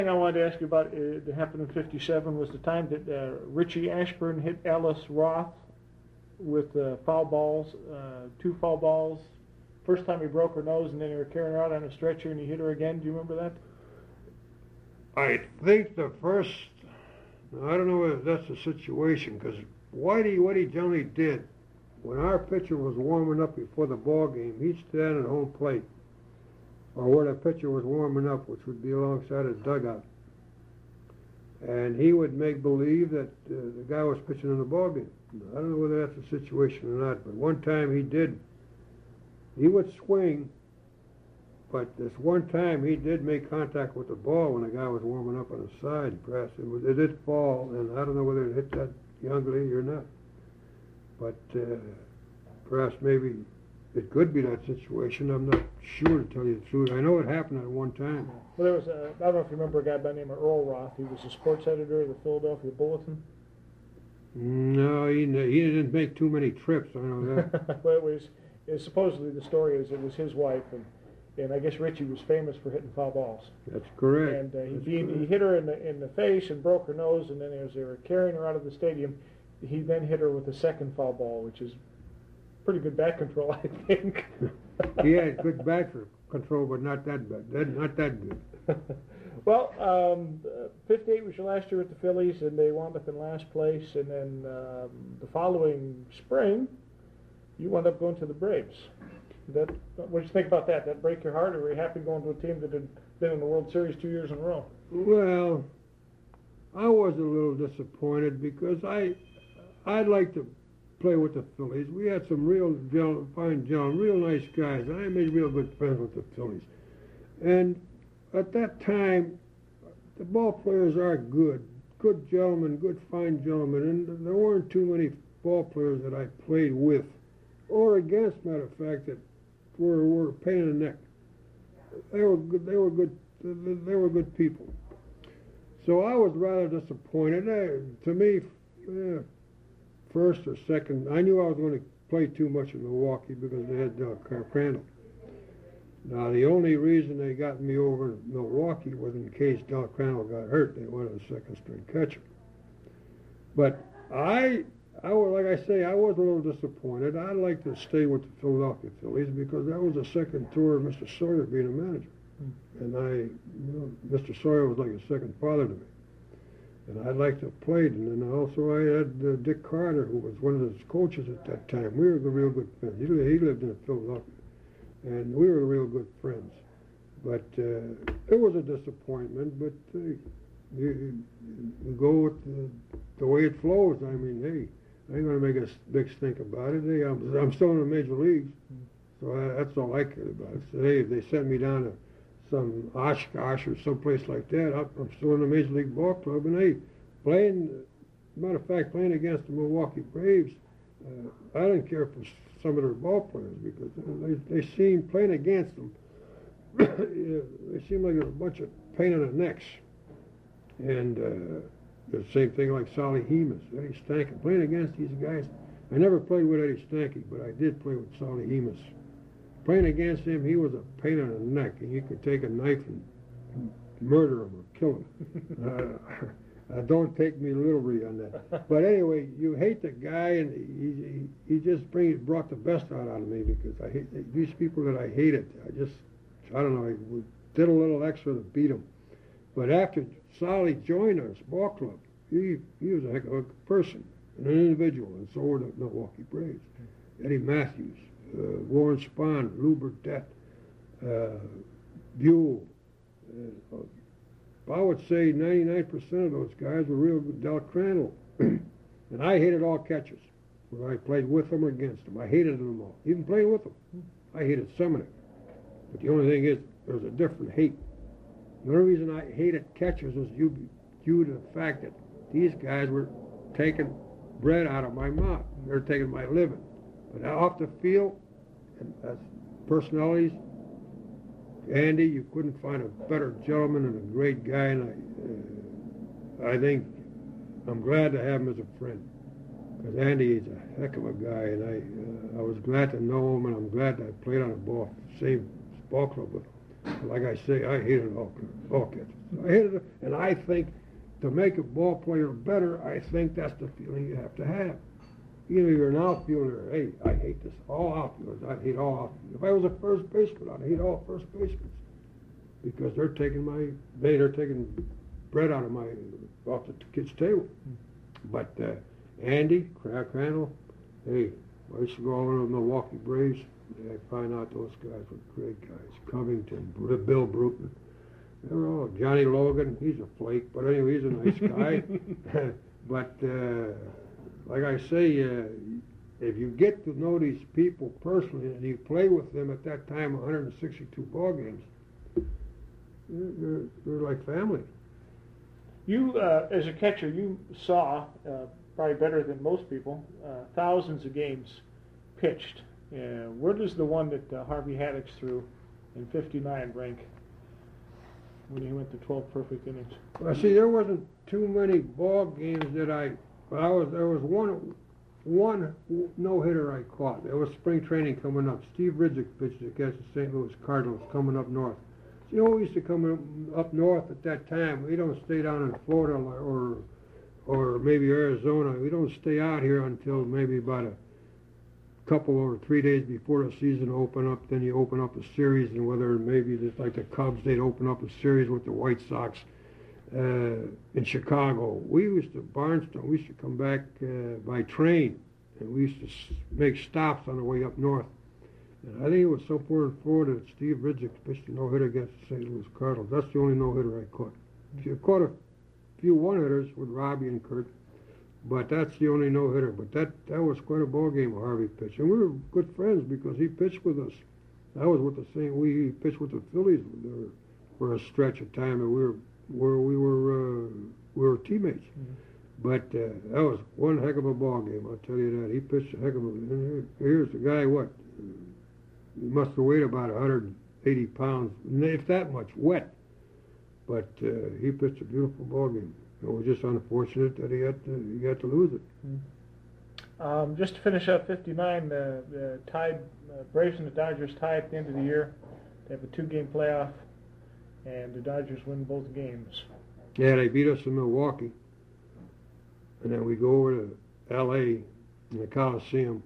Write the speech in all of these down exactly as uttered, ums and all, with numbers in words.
thing I wanted to ask you about uh, that happened in fifty-seven was the time that uh, Richie Ashburn hit Ellis Roth with uh, foul balls, uh, two foul balls. First time he broke her nose, and then they were carrying her out on a stretcher, and he hit her again. Do you remember that? I think the first, I don't know if that's the situation, because Whitey, what he generally did, when our pitcher was warming up before the ball game, he'd stand at home plate, or where the pitcher was warming up, which would be alongside his dugout. And he would make believe that uh, the guy was pitching in the ball game. I don't know whether that's the situation or not, but one time he did, he would swing, but this one time he did make contact with the ball when the guy was warming up on the side. Perhaps it, was, it did fall, and I don't know whether it hit that young lady or not. But uh, perhaps maybe it could be that situation. I'm not sure, to tell you the truth. I know it happened at one time. Well, there was a, I don't know if you remember a guy by the name of Earl Roth. He was the sports editor of the Philadelphia Bulletin. No, he, he didn't make too many trips. I know that. Well, it was, it was supposedly the story is it was his wife, and and I guess Richie was famous for hitting foul balls. That's correct. And uh, he, That's beat, correct. he hit her in the in the face and broke her nose, and then as they were carrying her out of the stadium, he then hit her with a second foul ball, which is pretty good bat control, I think. He had good bat control, but not that bad. Not that good. Well, um, fifty-eight was your last year with the Phillies, and they wound up in last place. And then um, the following spring, you wound up going to the Braves. That, what did you think about that? Did that break your heart, or were you happy going to a team that had been in the World Series two years in a row? Well, I was a little disappointed because I, I'd like to play with the Phillies. We had some real gentle, fine gentlemen, real nice guys, and I made real good friends with the Phillies. And at that time, the ball players are good, good gentlemen, good fine gentlemen, and there weren't too many ball players that I played with or against, matter of fact, that were, were a pain in the neck. They were good, they were good, they were good people. So I was rather disappointed. Uh, to me, uh, first or second, I knew I was going to play too much in Milwaukee because they had uh, Crandall. Now, the only reason they got me over in Milwaukee was in case Del Crandall got hurt. They wanted a second-string catcher. But I, I was, like I say, I was a little disappointed. I'd like to stay with the Philadelphia Phillies because that was the second tour of Mister Sawyer being a manager. Mm. And I, you know, Mister Sawyer was like a second father to me. And I'd like to have played. And then also I had uh, Dick Carter, who was one of his coaches at that time. We were real good friends. He, he lived in Philadelphia. And we were real good friends. But uh, it was a disappointment, but uh, you, you go with the, the way it flows. I mean, hey, I ain't going to make a big stink about it. Hey, I'm, I'm still in the major leagues, so I, that's all I care about. So, hey, if they sent me down to some Oshkosh or someplace like that, I'm still in the Major League Ball Club. And hey, playing, matter of fact, playing against the Milwaukee Braves, uh, I didn't care for some of their ball players because they, they seemed, playing against them, they seemed like a bunch of pain in the necks. And uh, the same thing like Solly Hemus, Eddie Stanky. Playing against these guys, I never played with Eddie Stanky, but I did play with Solly Hemus. Playing against him, he was a pain in the neck, and you could take a knife and murder him or kill him. uh, Uh, don't take me literally on that. But anyway, you hate the guy, and he, he, he just bring, brought the best out of me because I hate these people that I hated. I just, I don't know, I did a little extra to beat them. But after Solly joined us, ball club, he, he was a heck of a person, an individual, and so were the Milwaukee Braves. Eddie Matthews, uh, Warren Spahn, Lou Burdett, uh, Buell, uh, I would say ninety-nine percent of those guys were real good. Del Crandall. And I hated all catchers, whether I played with them or against them. I hated them all. Even playing with them, I hated some of them. But the only thing is, there was a different hate. The only reason I hated catchers was due, due to the fact that these guys were taking bread out of my mouth. They were taking my living. But off the field, and as personalities, Andy, you couldn't find a better gentleman and a great guy, and I, uh, I think I'm glad to have him as a friend, because Andy is a heck of a guy, and I, uh, I was glad to know him, and I'm glad that I played on a ball, same ball club with him. Like I say, I hated all, all catchers. I hit it, and I think to make a ball player better, I think that's the feeling you have to have. Either you're an outfielder, hey, I hate this, all outfielders, I hate all outfielders. If I was a first baseman, I'd hate all first basemen because they're taking my, they, they're taking bread out of my, off the kid's table. But uh, Andy, Crack Crandall, hey, I used to go over to the Milwaukee Braves. I find out those guys were great guys. Covington, Bill Bruton. They were all, Johnny Logan, he's a flake, but anyway, he's a nice guy. But uh, like I say, uh, if you get to know these people personally and you play with them at that time, one hundred sixty-two ball games, you're, you're, you're like family. You, uh, as a catcher, you saw, uh, probably better than most people, uh, thousands of games pitched. Uh, where does the one that uh, Harvey Haddix threw in fifty-nine rank when he went to twelve perfect innings? Well, see, there wasn't too many ball games that I. Well, I was there was one one no hitter I caught. There was spring training coming up. Steve Ridzik pitched against the Saint Louis Cardinals coming up north. You know, we used to come up north at that time. We don't stay down in Florida or or maybe Arizona. We don't stay out here until maybe about a couple or three days before the season open up. Then you open up a series, and whether maybe just like the Cubs, they'd open up a series with the White Sox uh, in Chicago. We used to Barnstone. We used to come back uh, by train, and we used to s- make stops on the way up north. And I think it was somewhere in Florida that Steve Ridzik pitched a no-hitter against the Saint Louis Cardinals. That's the only no-hitter I caught. I caught a few one-hitters with Robbie and Kurt, but that's the only no-hitter. But that, that was quite a ball game Harvey pitched. And we were good friends because he pitched with us. I was with the Saint we he pitched with the Phillies there for a stretch of time, and we were where we were uh, we were teammates. Mm-hmm. But uh, that was one heck of a ball game, I'll tell you that. He pitched a heck of a. And here's the guy, what? He must have weighed about one hundred eighty pounds, if that much, wet. But uh, he pitched a beautiful ball game. It was just unfortunate that he had to, he had to lose it. Mm-hmm. Um, just to finish up fifty-nine, the, the tied uh, Braves and the Dodgers tie at the end of the year. They have a two-game playoff, and the Dodgers win both games. Yeah, they beat us in Milwaukee, and then we go over to L A in the Coliseum.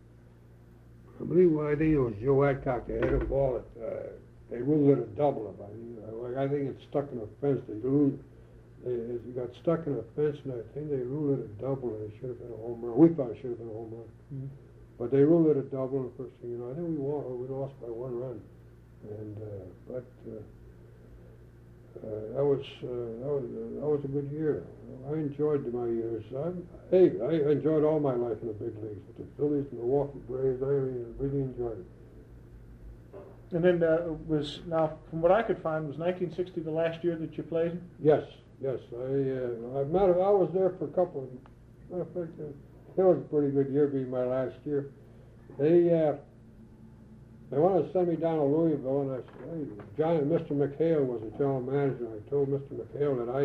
I believe, well, I think it was Joe Adcock. They had a ball that uh, they ruled it a double. If I, mean, I think it's stuck in a fence. They ruled they, it got stuck in a fence, and I think they ruled it a double. And it should have been a home run. We thought it should have been a home run, mm-hmm. But they ruled it a double. And the first thing you know, I think we won, we lost by one run. And uh, but uh, uh, that was uh, that was uh, that was a good year. I enjoyed my years. I'm, hey, I enjoyed all my life in the big leagues with the Phillies, Milwaukee Braves. I really, really enjoyed it. And then uh, was now, from what I could find, was nineteen sixty the last year that you played? Yes, yes. I uh, I, matter, I was there for a couple. Of, matter of fact, uh, it was a pretty good year, being my last year. They uh, they wanted to send me down to Louisville, and I said, hey, John, Mister McHale was the general manager. And I told Mister McHale that I.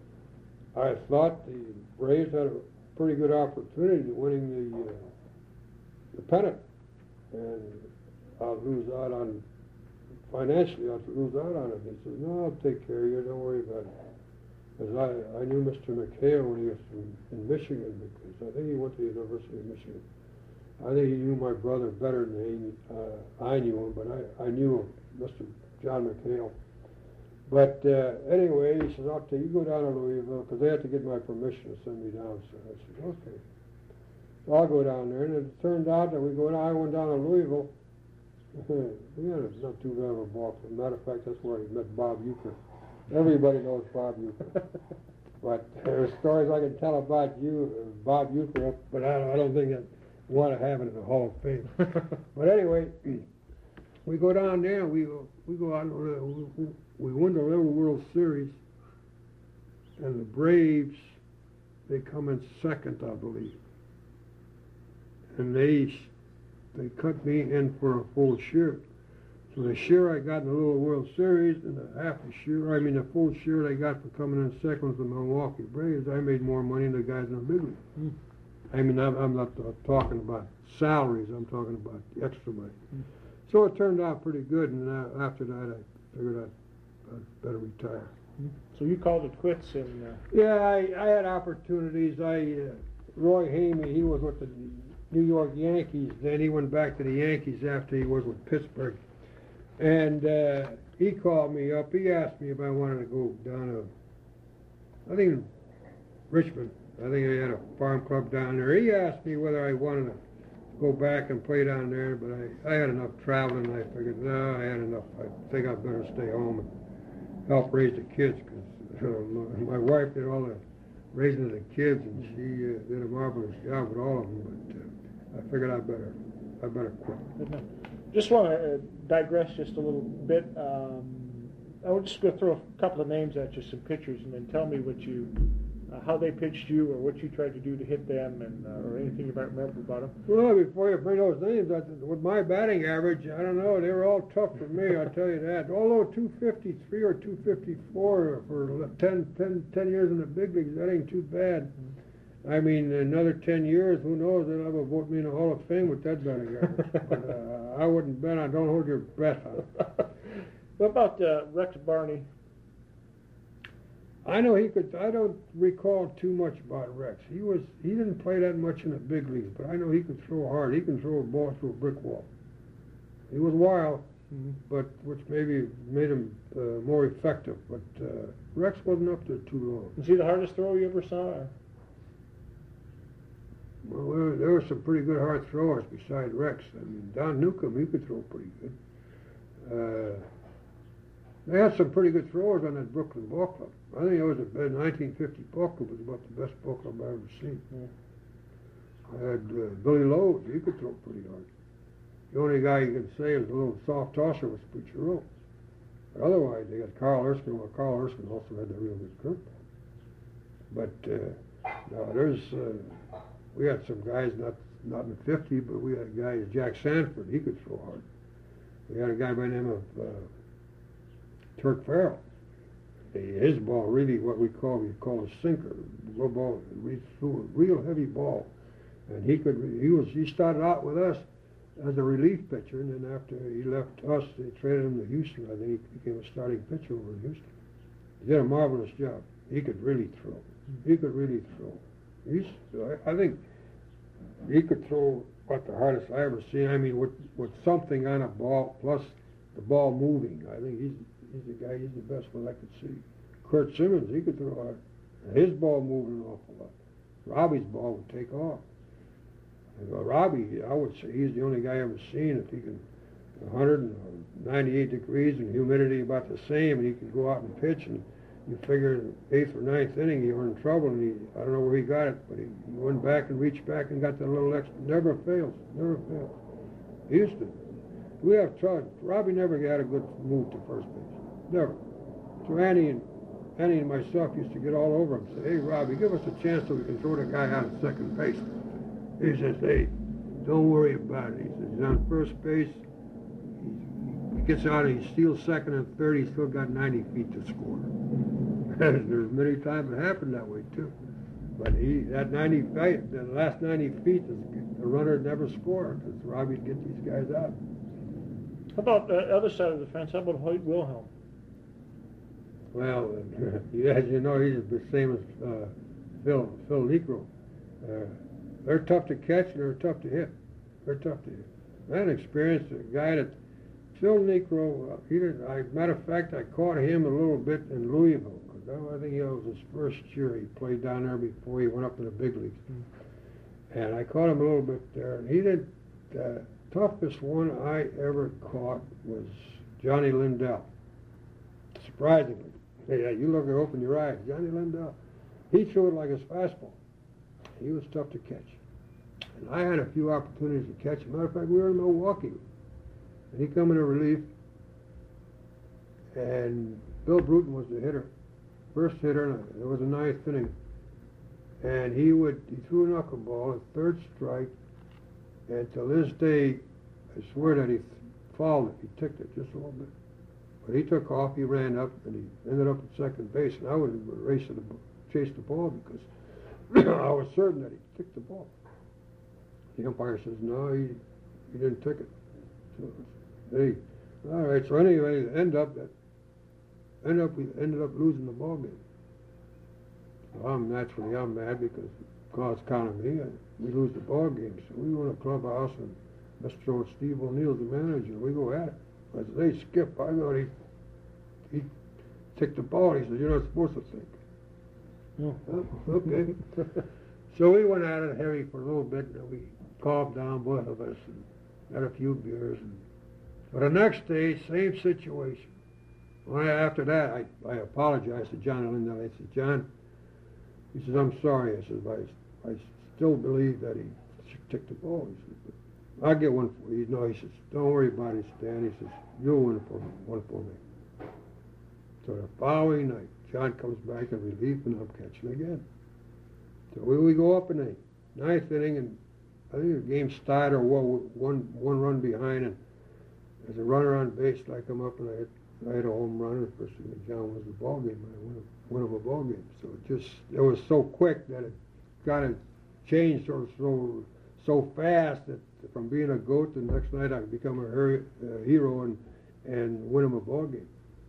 I thought the Braves had a pretty good opportunity to winning the uh, the pennant, and I'll lose out on financially. I'll lose out on it. He says, "No, I'll take care of you. Don't worry about it." Because I, I knew Mister McHale when he was from, in Michigan, because I think he went to the University of Michigan. I think he knew my brother better than he, uh, I knew him, but I, I knew Mister John McHale. But uh, anyway, he says, "I'll tell you, you go down to Louisville," because they had to get my permission to send me down. So I said, "Okay." So I'll go down there, and it turned out that we go down. I went down to Louisville. We had a, not too bad of a ball club. Matter of fact, that's where I met Bob Uecker. Everybody knows Bob Uecker. But there are stories I can tell about you, uh, Bob Uecker, but I, I don't think I want to have it in the Hall of Fame. But anyway, we go down there, and we we go out, we, we win the Little World Series, and the Braves, they come in second, I believe. And they they cut me in for a full share. So the share I got in the Little World Series, and the half a share, I mean the full share I got for coming in second with the Milwaukee Braves, I made more money than the guys in the big league. Mm. I mean, I'm, I'm not uh, talking about salaries, I'm talking about the extra money. Mm. So it turned out pretty good, and uh, after that I figured I'd, I'd better retire. Mm. So you called it quits and, uh, Yeah, I, I had opportunities. I, uh, Roy Hamey, he was with the New York Yankees. Then he went back to the Yankees after he was with Pittsburgh. And uh, he called me up. He asked me if I wanted to go down to, I think, Richmond. I think they had a farm club down there. He asked me whether I wanted to go back and play down there, but I, I had enough traveling. I figured, no, I had enough. I think I'd better stay home and help raise the kids, because uh, my, my wife did all the raising of the kids, and she uh, did a marvelous job with all of them. But uh, I figured I better, I better quit. just want to uh, digress just a little bit. Um, I would just go throw a couple of names at you, some pictures, and then tell me what you, uh, how they pitched you, or what you tried to do to hit them, and uh, or anything you might remember about them. Well, before you bring those names, I, with my batting average, I don't know, they were all tough for me, I'll tell you that. Although two fifty-three or two fifty-four for ten, ten, ten years in the big leagues, that ain't too bad. I mean, another ten years, who knows, they'll ever vote me in the Hall of Fame with that batting average. But uh, I wouldn't bet on, don't hold your breath on it. What about uh, Rex Barney? I know he could. I don't recall too much about Rex. He was. He didn't play that much in the big leagues, but I know he could throw hard. He can throw a ball through a brick wall. He was wild, mm-hmm. but which maybe made him uh, more effective. But uh, Rex wasn't up there too long. Was he the hardest thrower you ever saw? Or? Well, there, there were some pretty good hard throwers beside Rex. I mean, Don Newcomb, he could throw pretty good. Uh, they had some pretty good throwers on that Brooklyn Ball Club. I think it was a nineteen fifty ball club was about the best ball club I've ever seen. Yeah. I had uh, Billy Lowe. He could throw pretty hard. The only guy you can say is a little soft tosser was Pucciarone. But otherwise, they got Carl Erskine. Well, Carl Erskine also had a real good curveball. But uh, no, there's uh, we had some guys not not in the fifty, but we had a guy Jack Sanford. He could throw hard. We had a guy by the name of uh, Turk Farrell. His ball really what we call we call a sinker. Low ball, we threw a real heavy ball, and he could. He was. He started out with us as a relief pitcher, and then after he left us, they traded him to Houston. I think he became a starting pitcher over in Houston. He did a marvelous job. He could really throw. He could really throw. He's. I, I think he could throw about the hardest I ever seen. I mean, with with something on a ball plus the ball moving. I think he's. He's the guy, he's the best one I could see. Kurt Simmons, he could throw hard. His ball moved an awful lot. Robbie's ball would take off. And, uh, Robbie, I would say he's the only guy I ever seen if he can, one hundred ninety-eight degrees and humidity about the same, and he can go out and pitch, and you figure eighth or ninth inning you were in trouble, and he, I don't know where he got it, but he went back and reached back and got that little extra. Never fails, never fails. He used to. We have tried. Robbie never got a good move to first base. Never. So Annie and Annie and myself used to get all over him and say, hey, Robbie, give us a chance so we can throw the guy out at second base. He says, hey, don't worry about it. He says, he's on first base. He gets out and he steals second and third. He's still got ninety feet to score. There's many times it happened that way, too. But he, that ninety feet, the last ninety feet, the runner never scored because Robbie'd get these guys out. How about the uh, other side of the fence? How about Hoyt Wilhelm? Well, uh, as you know, he's the same as uh, Phil Phil Niekro. Uh, they're tough to catch and they're tough to hit. They're tough to hit. I had experienced a guy that Phil Niekro. Uh, he did, I, matter of fact, I caught him a little bit in Louisville because I think it was his first year. He played down there before he went up to the big leagues, mm-hmm. and I caught him a little bit there. And he did. Uh, toughest one I ever caught was Johnny Lindell. Surprisingly. Yeah, you look and open your eyes. Johnny Lindell. He threw it like his fastball. He was tough to catch. And I had a few opportunities to catch him. Matter of fact, we were in Milwaukee. And he come in a relief. And Bill Bruton was the hitter. First hitter, and it was a ninth inning. And he would, he threw a knuckleball, a third strike. And till this day, I swear that he fouled it. He ticked it just a little bit. But he took off, he ran up, and he ended up at second base. And I would have raced to chase the ball because I was certain that he ticked the ball. The umpire says, no, he, he didn't tick it. So, hey, all right, so anyway, end up that ended up we ended up losing the ball game. So I'm naturally I'm mad because God's counting me, and we lose the ball game. So we go in the clubhouse, and Mister Old Steve O'Neill's the manager. We go at it. I said, "Hey, Skip, I thought he he took the ball." He said, "You're not supposed to think." Oh. Oh, okay. So we went at it heavy for a little bit, and we calmed down, both of us, and had a few beers. And but the next day, same situation. Well, after that, I, I apologized to John Lindell. I said, "John," he says, "I'm sorry." I said, I, I still believe that he took the ball." He said, "But I'll get one for you." No, he says, "Don't worry about it, Stan." He says, "You'll win for me, one for me." So the following night, John comes back in relief, and I'm catching again. So we, we go up in the ninth inning, and I think the game's tied or one, one run behind, and there's a runner on base, and I come up and I hit, I hit a home run, and the first thing that John wins the ball game, and I win, a, win him a ball game. So it just, it was so quick that it kind of changed sort of so, so fast that from being a goat, the next night I become a hero, uh, hero and, and win him a ball game.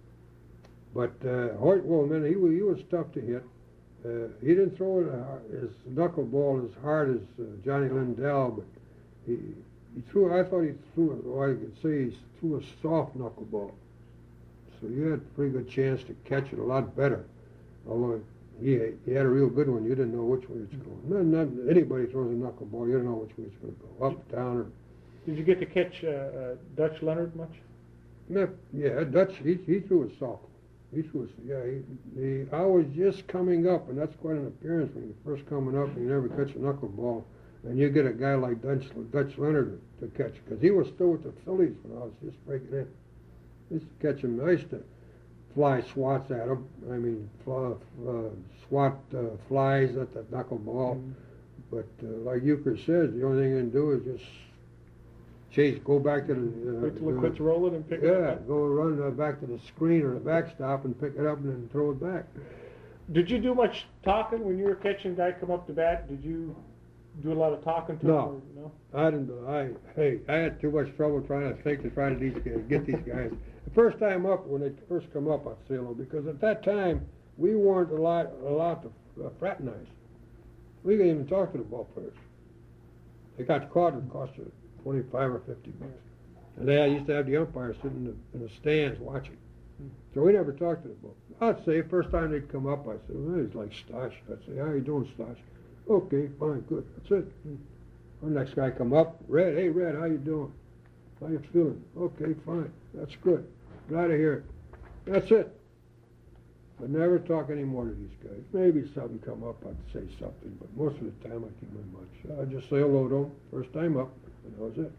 But uh, Hoyt, well, man, he was, he was tough to hit. Uh, he didn't throw it, uh, his knuckleball as hard as uh, Johnny Lindell, but he he threw. I thought he threw it. Or I could say he threw a soft knuckleball, so you had a pretty good chance to catch it a lot better. Although he he had a real good one, you didn't know which way it's going. Not, not anybody throws a knuckleball, you don't know which way it's going to go, up, down, or. Did you get to catch uh, uh, Dutch Leonard much? Not, yeah, Dutch. He he threw it soft. He was, yeah, he, he, I was just coming up, and that's quite an appearance when you're first coming up and you never catch a knuckleball. And you get a guy like Dutch, Dutch Leonard to, to catch, because he was still with the Phillies when I was just breaking in. I used to catch him. I used to fly swats at him. I mean, fly, uh, swat uh, flies at the knuckleball. Mm-hmm. But uh, like Euchre says, the only thing you can do is just chase, go back to the... Uh, Wait till it uh, quits rolling and pick yeah, it up? Yeah, go run uh, back to the screen or the backstop and pick it up and then throw it back. Did you do much talking when you were catching a guy come up to bat? Did you do a lot of talking to no. him? Or, no, I didn't. I hey, I had too much trouble trying to think to try to these, get these guys. The first time up, when they first come up, I'd say hello, because at that time we weren't allowed, allowed to uh, fraternize. We couldn't even talk to the ball players. They got caught, it cost you twenty-five or fifty bucks. And they used to have the umpires sitting in the, in the stands watching. So we never talked to the ball. I'd say, first time they'd come up, I'd say, well, he's like Stosh. I'd say, how you doing, Stosh? Okay, fine, good. That's it. The next guy come up, Red, hey, Red, how you doing? How you feeling? Okay, fine. That's good. Glad to hear it. That's it. I never talk anymore to these guys. Maybe something come up, I'd say something, but most of the time I keep my mouth shut. I'd just say hello to them, first time up, and that was it.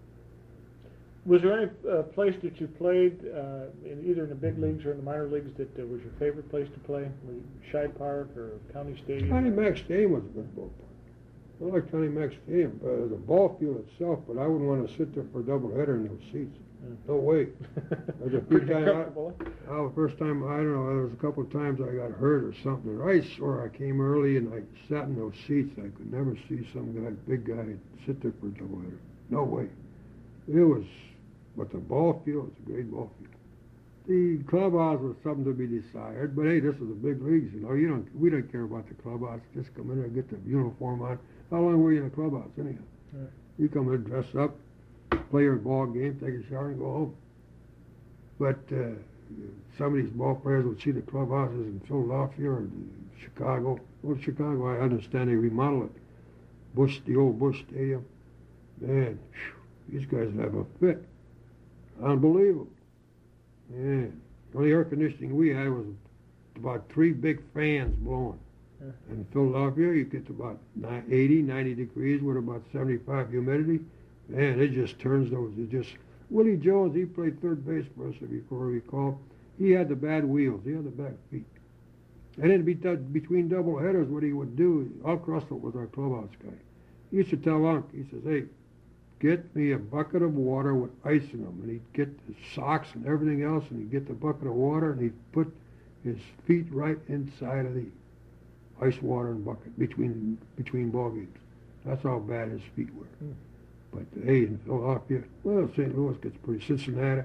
Was there any uh, place that you played, uh, in either in the big leagues or in the minor leagues, that uh, was your favorite place to play? Was it Scheid Park or County Stadium? County Mack Stadium was a good ballpark. I like County Mack Stadium, uh, the ball field itself, but I wouldn't want to sit there for a doubleheader in those seats. Mm. No way. There's a few Pretty times. comfortable, huh? I, oh, the first time, I don't know, there was a couple of times I got hurt or something. Or I swore I came early and I sat in those seats. I could never see some guy, big guy, sit there for a doubleheader. No way. It was, but the ball field was a great ball field. The clubhouse was something to be desired, but hey, this is the big leagues, you know. You don't, we don't care about the clubhouse. Just come in there and get the uniform on. How long were you in the clubhouse anyhow? Right. You come in, dress up, play your ball game, take a shower, and go home. But uh, some of these ball players would see the clubhouses in Philadelphia or Chicago. Well, Chicago, I understand they remodeled it. Bush, the old Bush Stadium. Man, whew, these guys have a fit. Unbelievable. Man, the only air conditioning we had was about three big fans blowing. Yeah. In Philadelphia, you get to about eighty, ninety degrees with about seventy-five humidity. Man, it just turns those. It just Willie Jones, he played third base for us, if you recall. He had the bad wheels. He had the bad feet. And then be between double headers, what he would do, Unc Russell was our clubhouse guy. He used to tell Unc, he says, hey, get me a bucket of water with ice in them. And he'd get the socks and everything else, and he'd get the bucket of water, and he'd put his feet right inside of the ice water and bucket between between ball games. That's how bad his feet were. Mm. But hey, in Philadelphia, well, Saint Louis gets pretty, Cincinnati,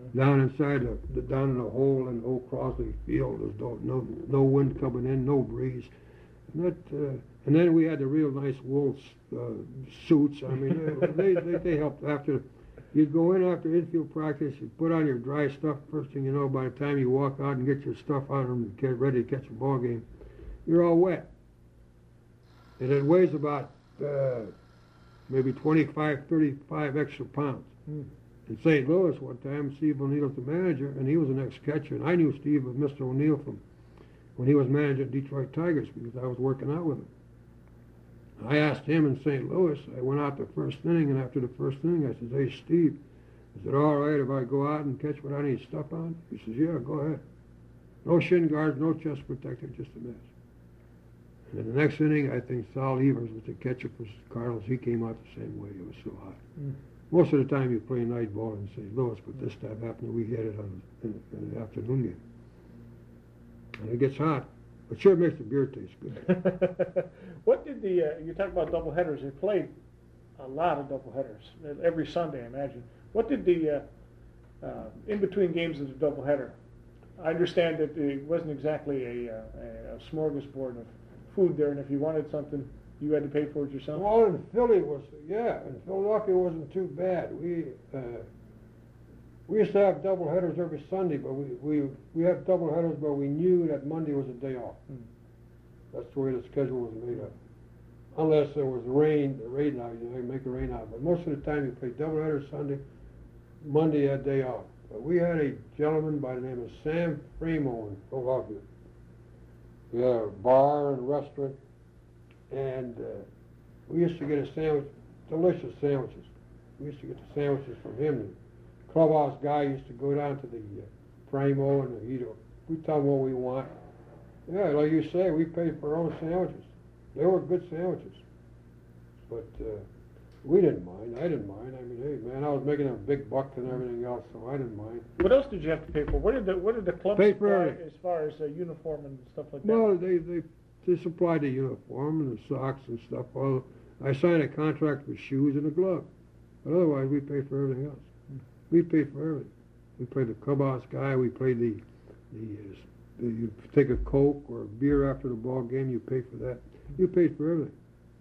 Down inside the, the down in the hole in Old Crossley Field, there's no no, no wind coming in, no breeze. And that, uh, and then we had the real nice wool uh, suits. I mean, they, they they helped after. You'd go in after infield practice, you'd put on your dry stuff. First thing you know, by the time you walk out and get your stuff out and get ready to catch a ball game, you're all wet. And it weighs about uh, maybe twenty-five, thirty-five extra pounds. Mm. In Saint Louis one time, Steve O'Neill was the manager, and he was an ex-catcher. And I knew Steve was Mister O'Neill from when he was manager of Detroit Tigers because I was working out with him. I asked him in Saint Louis, I went out the first inning, and after the first inning, I said, hey, Steve, is it all right if I go out and catch without any stuff on? He says, yeah, go ahead. No shin guards, no chest protector, just a mask. And in the next inning, I think Sal Evers was the catcher for Cardinals. He came out the same way. It was so hot. Mm. Most of the time you play night ball in Saint Louis, but this time happened we hit it on in, in the afternoon game. And it gets hot. It sure makes the beer taste good. What did the, uh, you talk about double headers, they played a lot of double headers, every Sunday I imagine. What did the, uh, uh, in between games of the double header, I understand that it wasn't exactly a, uh, a, a smorgasbord of food there, and if you wanted something, you had to pay for it yourself? Well, in Philly was, yeah, in Philadelphia wasn't too bad. We, uh, we used to have double headers every Sunday, but we, we, we had double headers, but we knew that Monday was a day off. Hmm. That's the way the schedule was made up. Unless there was rain, rain out, you know, you make a rain out. But most of the time you play double headers Sunday, Monday a day off. But we had a gentleman by the name of Sam Fremo in Philadelphia. We had a bar and restaurant, and uh, we used to get a sandwich, delicious sandwiches. We used to get the sandwiches from him. The clubhouse guy used to go down to the uh, Fremo and he'd, we tell him what we want. Yeah, like you say, we paid for our own sandwiches. They were good sandwiches. But uh, we didn't mind. I didn't mind. I mean, hey, man, I was making a big buck and everything else, so I didn't mind. What else did you have to pay for? What did the, what did the club pay supply for, as far as uh, uniform and stuff like that? Well, they, they, they supplied the uniform and the socks and stuff. Well, I signed a contract for shoes and a glove. But otherwise, we paid for everything else. Hmm. We paid for everything. We played the clubhouse guy. We played the, the, uh, the, you take a Coke or a beer after the ball game, you pay for that. You paid for everything.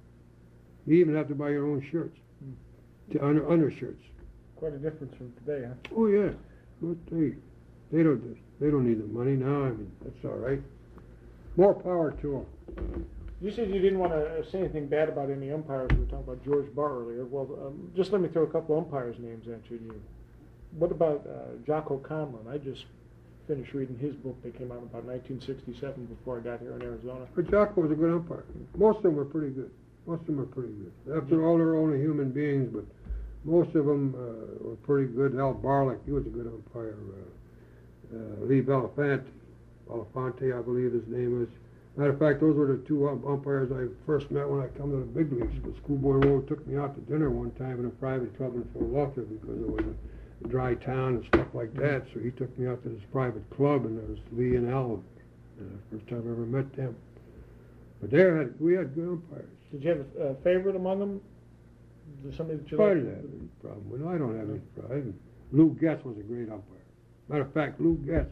You even have to buy your own shirts, to under undershirts. Quite a difference from today, huh? Oh yeah, but they they don't they don't need the money now. I mean, that's all right. More power to them. You said you didn't want to say anything bad about any umpires. We were talking about George Barr earlier. Well, um, just let me throw a couple umpires' names at you. What about uh, Jocko Conlon? I just finished reading his book. They came out about nineteen sixty-seven before I got here in Arizona. But Jocko was a good umpire. Most of them were pretty good. Most of them were pretty good. After all, they're only human beings, but most of them uh, were pretty good. Al Barlick, he was a good umpire. Uh, uh, Lee Belafonte, Belafonte, I believe his name is. Matter of fact, those were the two um, umpires I first met when I come to the big leagues. But Schoolboy Road took me out to dinner one time in a private club in Philadelphia because it was a dry town and stuff like that. So he took me out to this private club, and there was Lee and Al. Uh, first time I ever met them. But there had we had good umpires. Did you have a, a favorite among them? Is there somebody that you I like? didn't have any problem with. I don't have any problem. Lou Getz was a great umpire. Matter of fact, Lou Getz,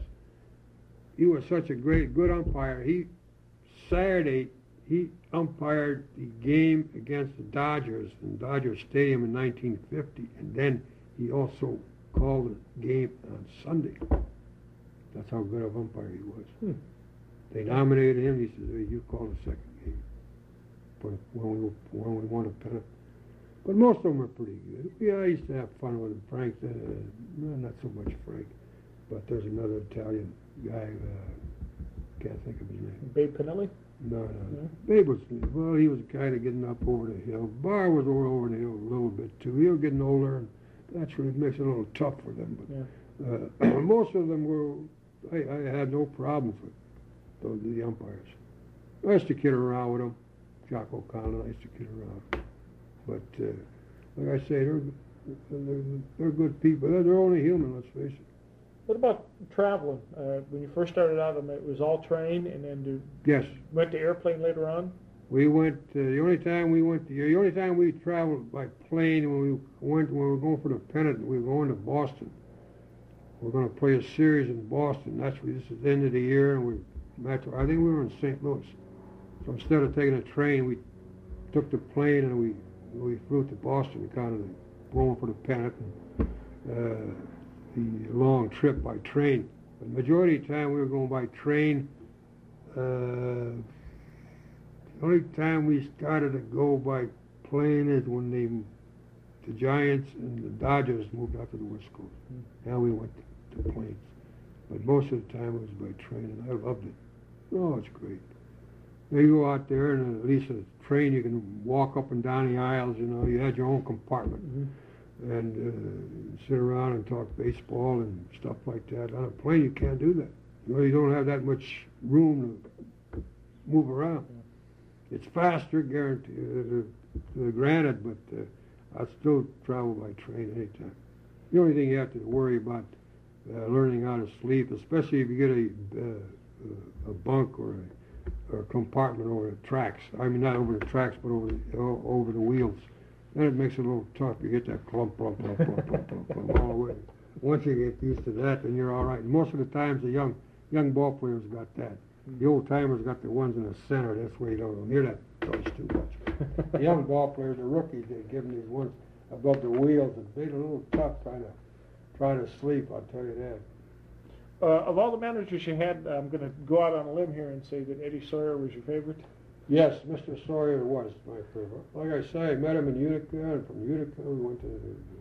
he was such a great, good umpire. He Saturday he umpired the game against the Dodgers in Dodger Stadium in nineteen fifty, and then he also called the game on Sunday. That's how good of umpire he was. Hmm. They nominated him. He said, hey, "You call the second game." But when we when we won a pennant, but most of them were pretty good. Yeah, I used to have fun with him. Frank, uh, no, not so much Frank, but there's another Italian guy. Uh, can't think of his name. Babe Pinelli? No, no, no. Babe was well. He was kind of getting up over the hill. Barr was over, over the hill a little bit too. He was getting older, and naturally it makes it a little tough for them. But yeah. uh, most of them were. I, I had no problem with those the umpires. I used to kid around with them. Jocko Conlon, I used to kid around. But uh, like I say, they're, they're they're good people. They're, they're only human. Let's face it. What about traveling? Uh, when you first started out, it was all train, and then do, yes, went to airplane later on. We went. Uh, the only time we went, to, the only time we traveled by plane when we went when we were going for the pennant, we were going to Boston. we're going to play a series in Boston. That's this is the end of the year, and we match. I think we were in Saint Louis. So instead of taking a train, we took the plane and we we flew to Boston, kind of going for the pennant. And, uh, the long trip by train. But the majority of the time we were going by train. Uh, the only time we started to go by plane is when they, the Giants and the Dodgers moved out to the West Coast. Mm-hmm. Now we went to, to planes. But most of the time it was by train, and I loved it. Oh, it's great. You go out there, and at least a train, you can walk up and down the aisles. You know, you had your own compartment. Mm-hmm. And uh, sit around and talk baseball and stuff like that. On a plane, you can't do that. You know, you don't have that much room to move around. Yeah. It's faster, guaranteed, uh, uh, granted, but uh, I'd still travel by train anytime. The only thing you have to worry about uh, learning how to sleep, especially if you get a uh, a bunk or a, or a compartment over the tracks. I mean, not over the tracks, but over the, over the wheels. Then it makes it a little tough. You get that clump, clump, clump, clump, clump, clump, clump all the way. Once you get used to that, then you're all right. And most of the times, the young young ball players got that. The old timers got the ones in the center. That's where you don't hear that noise too much. The young ball players, the rookies, they give them these ones above the wheels. It's made a little tough trying to trying to sleep. I'll tell you that. Uh, of all the managers you had, I'm going to go out on a limb here and say that Eddie Sawyer was your favorite. Yes, Mister Sawyer was my favorite. Like I say, I met him in Utica, and from Utica we went to, uh,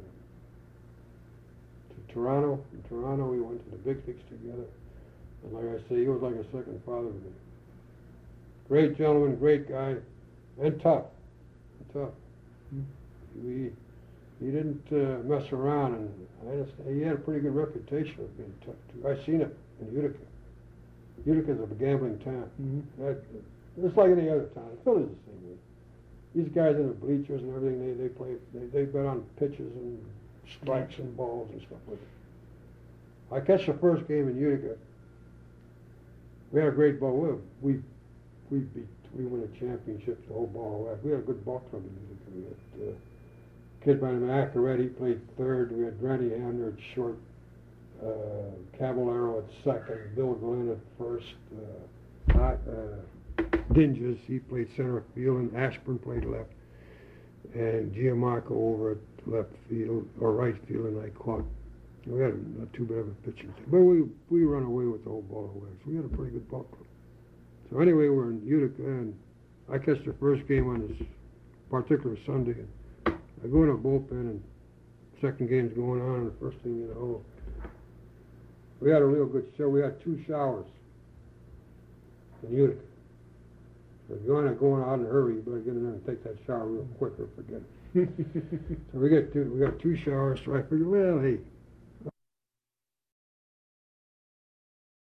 to Toronto. In Toronto we went to the big leagues together. And like I say, he was like a second father to me. Great gentleman, great guy, and tough. And tough. Mm-hmm. We, he didn't uh, mess around, and I understand he had a pretty good reputation of being tough too. I seen it in Utica. Utica's a gambling town. Mm-hmm. That, It's like any other town. Philly's the same way. These guys in the bleachers and everything, they, they play, they, they bet on pitches and strikes and balls and stuff like that. I catch the first game in Utica. We had a great ball. We, we, we beat, we won the championships, the whole ball. We had a good ball club in Utica. We had uh, a kid by the name of Accarette, he played third. We had Granny Hamner at short, uh, Caballero at second, Bill Glenn at first, uh, I, uh, Dinges, he played center field, and Ashburn played left, and Giammarco over at left field or right field, and I caught. We had a, not too bad of a pitching team, but we we run away with the whole ball of wax. We had a pretty good ball club. So anyway, we're in Utica, and I catch the first game on this particular Sunday, and I go in the bullpen, and second game's going on, and the first thing you know, we had a real good show. We had two showers in Utica. So if you want to go out in a hurry, you better get in there and take that shower real quick or forget it. So we got two, we got two showers, so I figured, well, hey,